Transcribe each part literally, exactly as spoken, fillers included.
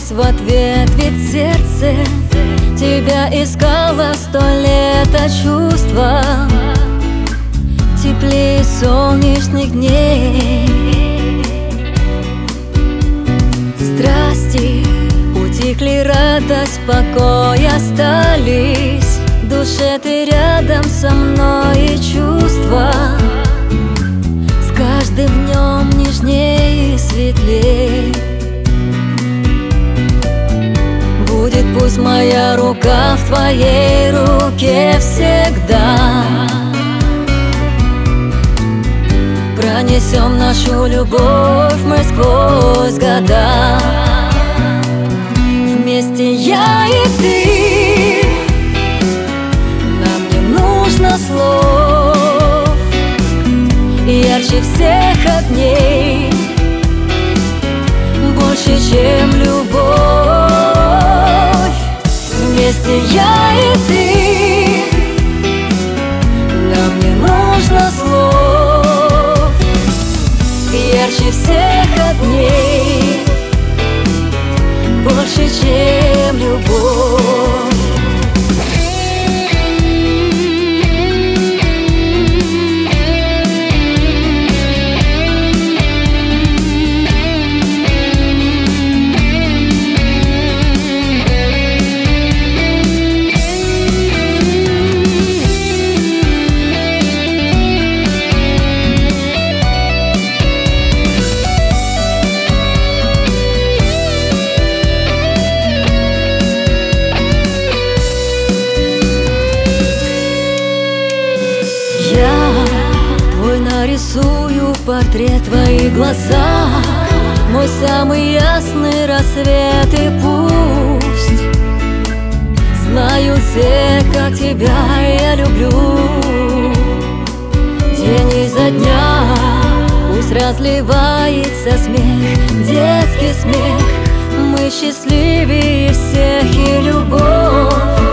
улыбнулась в ответ, ведь сердце тебя искало сто лет, а чувства теплее солнечных дней. Страсти утихли, радость, покой остались. В душе ты рядом со мной, и чувства с каждым днем нежнее и светлей. Будет пусть моя рука в твоей руке всегда. Пронесем нашу любовь мы сквозь года. Вместе я и ты, нам не нужно слов, ярче всех огней, больше, чем любовь. Вместе я и ты, нам не нужно слов, ярче всех огней, больше, чем любовь. Нарисую портрет, твои глаза, мой самый ясный рассвет. И пусть знают все, как тебя я люблю. День изо дня пусть разливается смех, детский смех. Мы счастливее всех, и любовь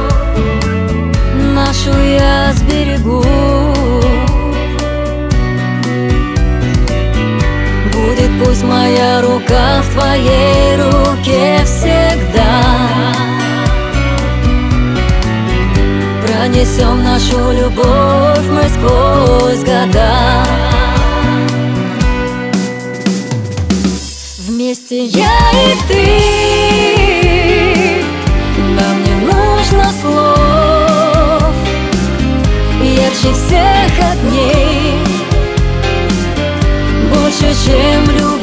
нашу я сберегу. Пусть моя рука в твоей руке всегда. Пронесем нашу любовь мы сквозь года. Вместе я и ты, нам не нужно слов, ярче всех огней, больше, чем любовь.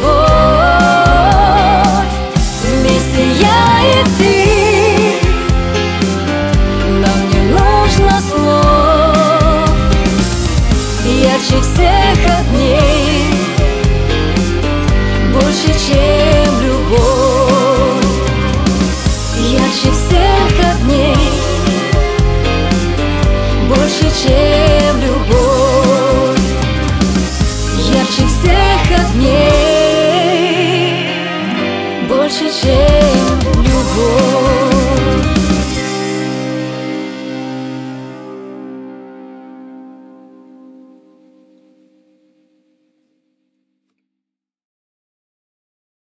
Вместе я и ты, нам не нужно слов, ярче всех огней, больше, чем любовь. Ярче всех огней, больше, чем любовь. Ярче всех огней, больше, чем